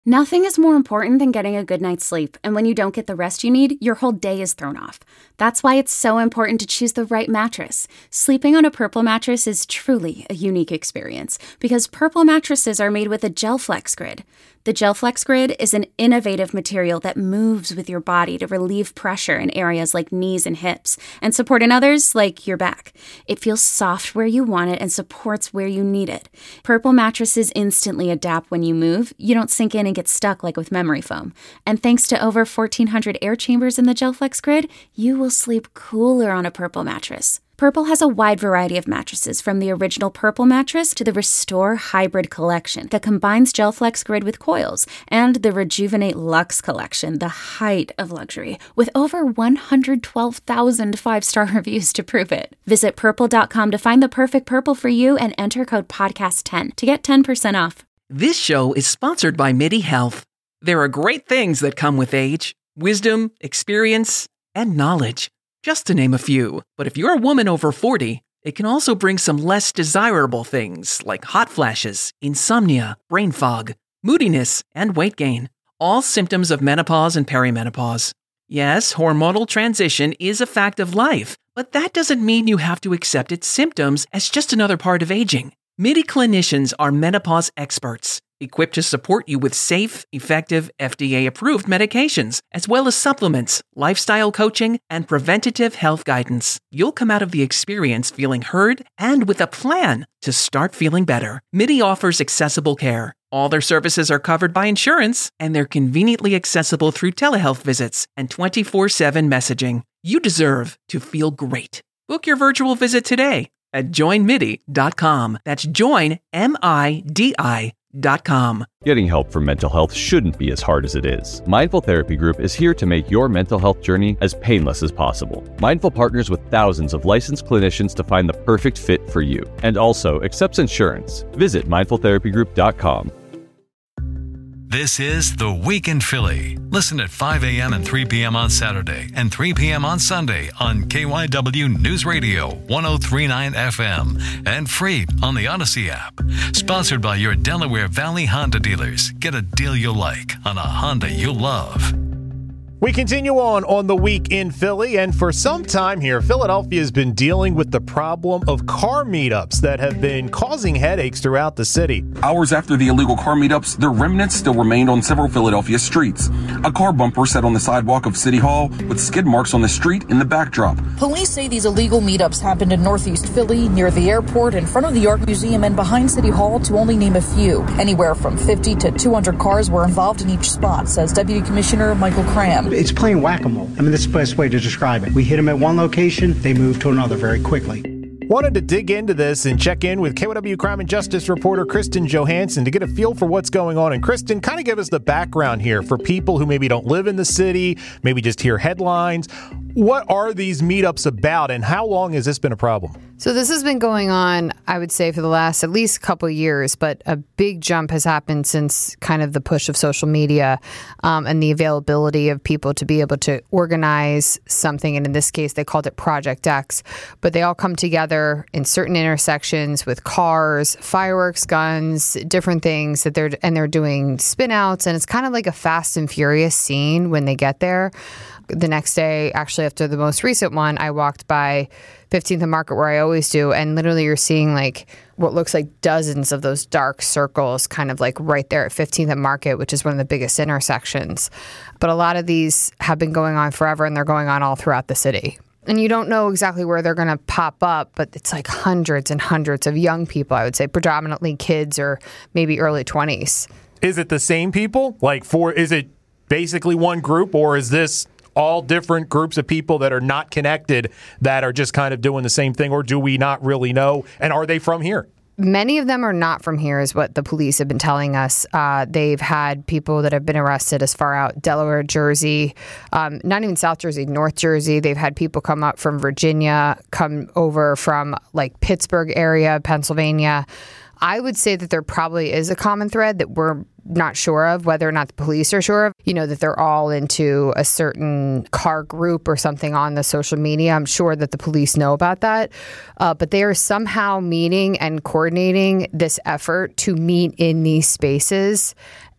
Nothing is more important than getting a good night's sleep, and when you don't get the rest you need, your whole day is thrown off. That's why it's so important to choose the right mattress. Sleeping on a Purple mattress is truly a unique experience, because Purple mattresses are made with a GelFlex Grid. The GelFlex Grid is an innovative material that moves with your body to relieve pressure in areas like knees and hips, and support in others like your back. It feels soft where you want it and supports where you need it. Purple mattresses instantly adapt when you move. You don't sink in and get stuck like with memory foam. And thanks to over 1,400 air chambers in the GelFlex Grid, you will sleep cooler on a Purple mattress. Purple has a wide variety of mattresses, from the original Purple mattress to the Restore Hybrid collection that combines GelFlex Grid with coils, and the Rejuvenate Luxe collection, the height of luxury, with over 112,000 five-star reviews to prove it. Visit purple.com to find the perfect Purple for you and enter code podcast10 to get 10% off. This show is sponsored by MIDI Health. There are great things that come with age: wisdom, experience, and knowledge, just to name a few. But if you're a woman over 40, it can also bring some less desirable things like hot flashes, insomnia, brain fog, moodiness, and weight gain, all symptoms of menopause and perimenopause. Yes, hormonal transition is a fact of life, but that doesn't mean you have to accept its symptoms as just another part of aging. MIDI clinicians are menopause experts, equipped to support you with safe, effective, FDA-approved medications, as well as supplements, lifestyle coaching, and preventative health guidance. You'll come out of the experience feeling heard and with a plan to start feeling better. MIDI offers accessible care. All their services are covered by insurance, and they're conveniently accessible through telehealth visits and 24/7 messaging. You deserve to feel great. Book your virtual visit today at joinmidi.com. That's joinmidi.com. Getting help for mental health shouldn't be as hard as it is. Mindful Therapy Group is here to make your mental health journey as painless as possible. Mindful partners with thousands of licensed clinicians to find the perfect fit for you, and also accepts insurance. Visit mindfultherapygroup.com. This is The Week in Philly. Listen at 5 a.m. and 3 p.m. on Saturday and 3 p.m. on Sunday on KYW News Radio 103.9 FM and free on the Odyssey app. Sponsored by your Delaware Valley Honda dealers. Get a deal you'll like on a Honda you'll love. We continue on The Week in Philly, and for some time here, Philadelphia has been dealing with the problem of car meetups that have been causing headaches throughout the city. Hours after the illegal car meetups, their remnants still remained on several Philadelphia streets. A car bumper sat on the sidewalk of City Hall with skid marks on the street in the backdrop. Police say these illegal meetups happened in Northeast Philly, near the airport, in front of the Art Museum, and behind City Hall, to only name a few. Anywhere from 50 to 200 cars were involved in each spot, says Deputy Commissioner Michael Cram. It's playing whack-a-mole. I mean, that's the best way to describe it. We hit them at one location, they move to another very quickly. Wanted to dig into this and check in with KYW Crime and Justice reporter Kristen Johansson to get a feel for what's going on. And Kristen, kind of give us the background here for people who maybe don't live in the city, maybe just hear headlines. What are these meetups about, and how long has this been a problem? So this has been going on, I would say, for the last at least couple of years, but a big jump has happened since kind of the push of social media and the availability of people to be able to organize something. And in this case, they called it Project X. But they all come together in certain intersections with cars, fireworks, guns, different things that they're doing spin outs. And it's kind of like a Fast and Furious scene when they get there. The next day, actually after the most recent one, I walked by 15th and Market, where I always do, and literally you're seeing like what looks like dozens of those dark circles kind of like right there at 15th and Market, which is one of the biggest intersections. But a lot of these have been going on forever, and they're going on all throughout the city. And you don't know exactly where they're going to pop up, but it's like hundreds and hundreds of young people, I would say, predominantly kids or maybe early 20s. Is it the same people? Is it basically one group, or is this all different groups of people that are not connected that are just kind of doing the same thing, or do we not really know? And are they from here? Many of them are not from here, is what the police have been telling us. They've had people that have been arrested as far out Delaware, Jersey, not even South Jersey, North Jersey. They've had people come up from Virginia, come over from like Pittsburgh area, Pennsylvania. I would say that there probably is a common thread that we're not sure of, whether or not the police are sure of, that they're all into a certain car group or something on the social media. I'm sure that the police know about that. But they are somehow meeting and coordinating this effort to meet in these spaces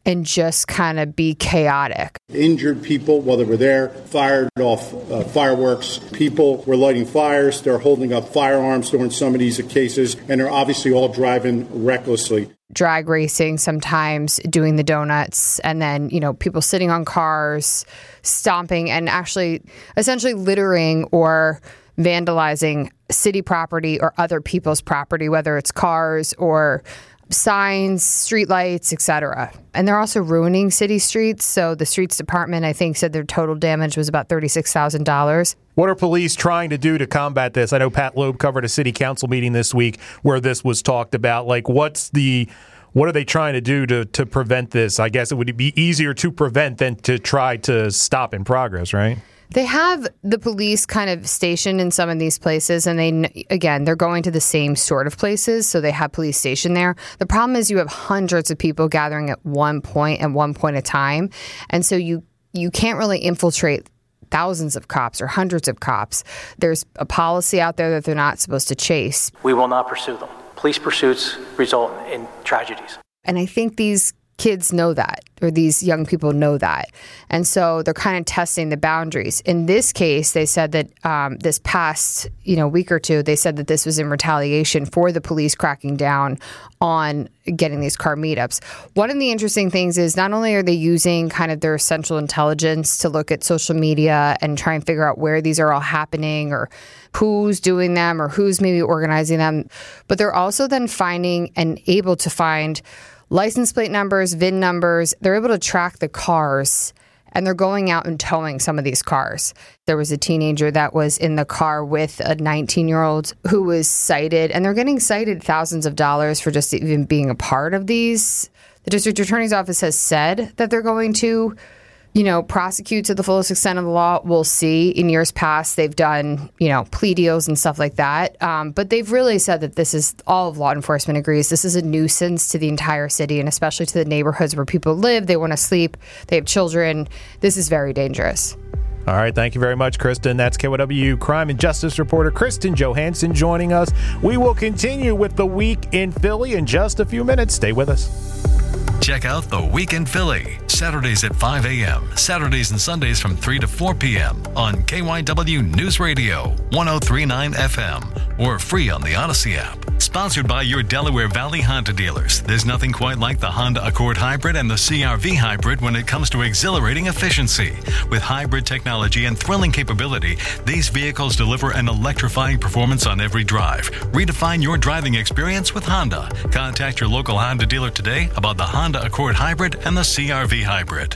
and just kind of be chaotic. Injured people, while they were there, fired off fireworks. People were lighting fires. They're holding up firearms during some of these cases, and they're obviously all driving recklessly. Drag racing, sometimes doing the donuts, and then, people sitting on cars, stomping, and actually essentially littering or vandalizing city property or other people's property, whether it's cars or signs, streetlights, etc. And they're also ruining city streets. So the streets department, I think, said their total damage was about $36,000. What are police trying to do to combat this? I know Pat Loeb covered a city council meeting this week where this was talked about. Like, what are they trying to do to prevent this? I guess it would be easier to prevent than to try to stop in progress, right? They have the police kind of stationed in some of these places, and they're going to the same sort of places, so they have police stationed there. The problem is you have hundreds of people gathering at one point at time, and so you can't really infiltrate thousands of cops or hundreds of cops. There's a policy out there that they're not supposed to chase. We will not pursue them. Police pursuits result in tragedies. And I think these kids know that, or these young people know that. And so they're kind of testing the boundaries. In this case, they said that this past week or two, they said that this was in retaliation for the police cracking down on getting these car meetups. One of the interesting things is not only are they using kind of their central intelligence to look at social media and try and figure out where these are all happening or who's doing them or who's maybe organizing them, but they're also then finding and able to find license plate numbers, VIN numbers. They're able to track the cars, and they're going out and towing some of these cars. There was a teenager that was in the car with a 19-year-old who was cited, and they're getting cited thousands of dollars for just even being a part of these. The district attorney's office has said that they're going to prosecute to the fullest extent of the law. We'll see. In years past, they've done, plea deals and stuff like that. But they've really said that this is, all of law enforcement agrees, this is a nuisance to the entire city and especially to the neighborhoods where people live. They want to sleep. They have children. This is very dangerous. All right. Thank you very much, Kristen. That's KYW crime and justice reporter Kristen Johansson joining us. We will continue with the Week in Philly in just a few minutes. Stay with us. Check out The Week in Philly, Saturdays at 5 a.m., Saturdays and Sundays from 3 to 4 p.m. on KYW News Radio, 103.9 FM, or free on the Odyssey app. Sponsored by your Delaware Valley Honda dealers. There's nothing quite like the Honda Accord Hybrid and the CR-V Hybrid when it comes to exhilarating efficiency. With hybrid technology and thrilling capability, these vehicles deliver an electrifying performance on every drive. Redefine your driving experience with Honda. Contact your local Honda dealer today about the Honda Accord Hybrid and the CR-V Hybrid.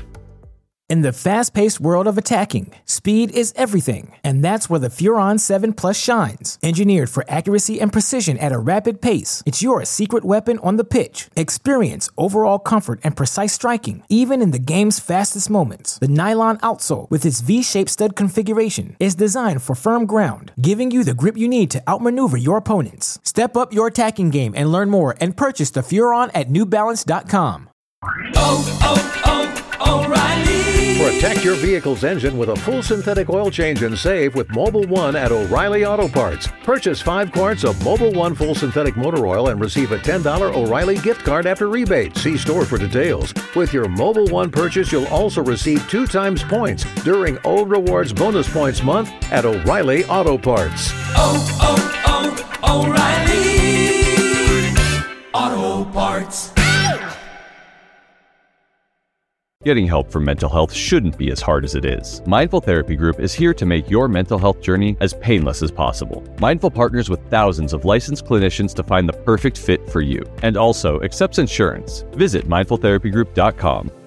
In the fast-paced world of attacking, speed is everything, and that's where the Furon 7 Plus shines. Engineered for accuracy and precision at a rapid pace, it's your secret weapon on the pitch. Experience overall comfort and precise striking, even in the game's fastest moments. The nylon outsole, with its V-shaped stud configuration, is designed for firm ground, giving you the grip you need to outmaneuver your opponents. Step up your attacking game and learn more and purchase the Furon at newbalance.com. O'Reilly. Protect your vehicle's engine with a full synthetic oil change and save with Mobil 1 at O'Reilly Auto Parts. Purchase 5 quarts of Mobil 1 full synthetic motor oil and receive a $10 O'Reilly gift card after rebate. See store for details. With your Mobil 1 purchase, you'll also receive 2 times points during O Rewards Bonus Points Month at O'Reilly Auto Parts. O'Reilly Auto Parts. Getting help for mental health shouldn't be as hard as it is. Mindful Therapy Group is here to make your mental health journey as painless as possible. Mindful partners with thousands of licensed clinicians to find the perfect fit for you, and also accepts insurance. Visit mindfultherapygroup.com.